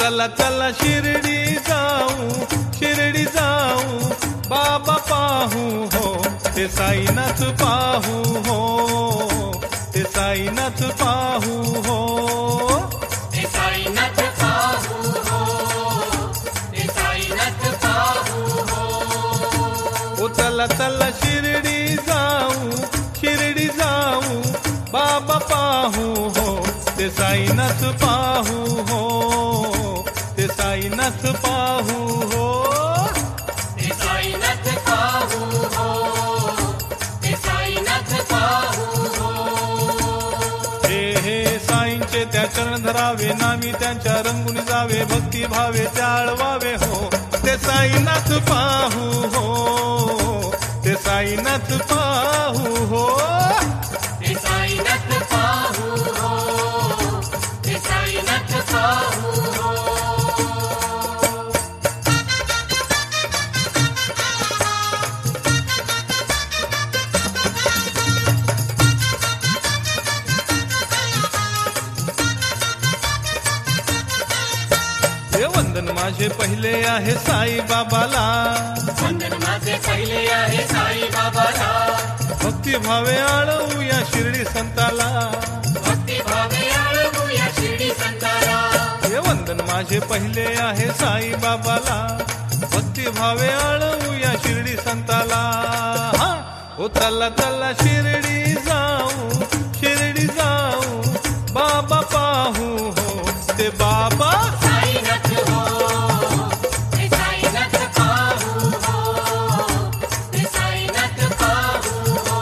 चला चला शिर्डी जाऊ बाबा पाहू हो ते साईनाथ पाहू हो ते साईनाथ पाहू हो ते साईनाथ पाहू हो ते साईनाथ पाहू हो ओ चला चला शिर्डी जाऊ बाबा पाहू हो ते साईनाथ पाहू हो ते साईनाथ पाहू हो ते साईनाथ पाहू हो ते साईनाथ पाहू हो हे साईंचे त्या चरण धरावे नामी त्यांच्या रंगून जावे भक्ती भावे चाळवावे हो ते साईनाथ पाहू हो ते साईनाथ पाहू हो ते साईनाथ पाहू हो ते साईनाथ पाहू हो हे वंदन माझे पहिले आहे साई बाबाला वंदन माझे पहिले आहे साई बाबाला भक्ती भावे आळवू या शिर्डी संताला भक्ती भावे आळवू या शिर्डी संताला हे वंदन माझे पहिले आहे साई बाबाला भक्ती भावे आळवू या शिर्डी संताला हा ओ चला चला शिर्डी जाऊ बाबा पाहू हो ते बाबा साईनाथ हो ते साईनाथ पाहू हो ते साईनाथ पाहू हो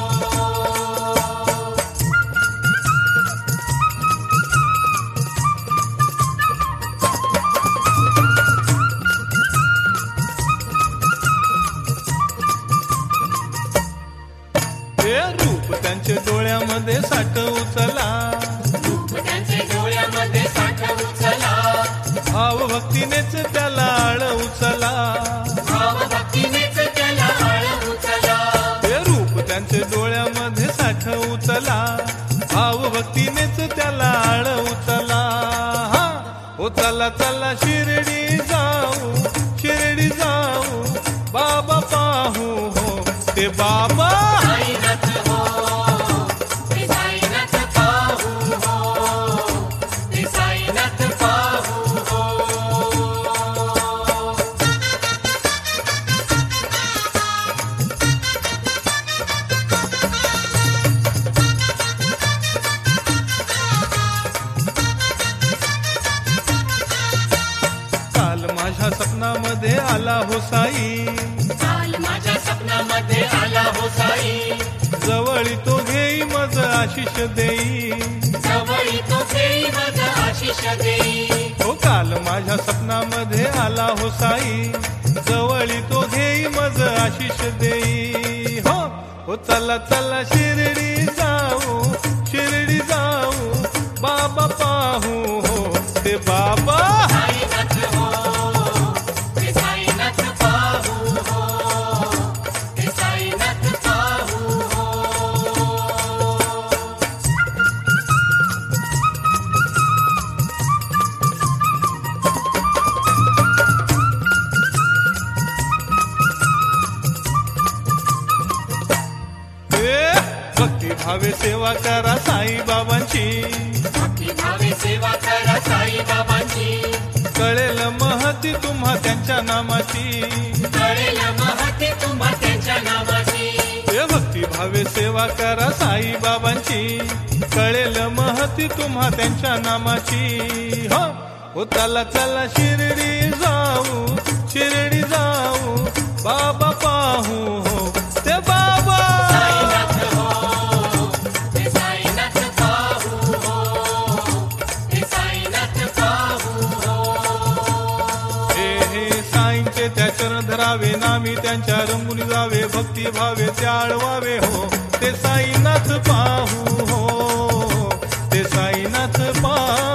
हे रूप त्यांचे डोळ्यामध्ये साठ उचला रूप त्यांचे डोळ्यामध्ये साठ उचला भाव भक्तीनेच त्याला आळ उचला भाव भक्तीनेच त्याला आळ उचला हे रूप त्यांचे डोळ्यामध्ये साठ उचला भाव भक्तीनेच त्याला आळ उचला हा ओ चला चला शिर्डी जाऊ बाबा पाहू हो ते बाबा साईनाथ हो ते साईनाथ पाहू हो ते साईनाथ पाहू हो काल माझ्या स्वप्नामध्ये आला हो साई काल माझ्या स्वप्नामध्ये आला हो साई जवळी तो घेई मज आशिष देई जवळी तो घेई माझा आशिष देई हो काल माझ्या स्वप्नामध्ये आला हो साई जवळी तो घेई मज आशिष देई हो हो चला चला शिर्डी जाऊ बाबा पाहू हो ते बाबा साईनाथ हो ते साईनाथ पाहू हो ते साईनाथ पाहू हो भक्ती भावे सेवा करा साई बाबांची भक्ती भावे सेवा करा साई बाबांची कळेल महती तुम्हा त्यांच्या नामाची कळेल महती तुम्हा त्यांच्या नामाची हे भक्ती भावे सेवा करा साई बाबांची कळेल महती तुम्हा त्यांच्या नामाची हो हो चला चला शिर्डी जाऊ बाबा पाहू हो ते बाबा साईनाथ हो ते साईनाथ पाहू हो ते साईनाथ पाहू हो हे साईंचे त्या चरण धरावे नामी त्यांच्या रंगून जावे भक्ती भावे चाळवावे हो ते साईनाथ पाहू हो ते साईनाथ पाहू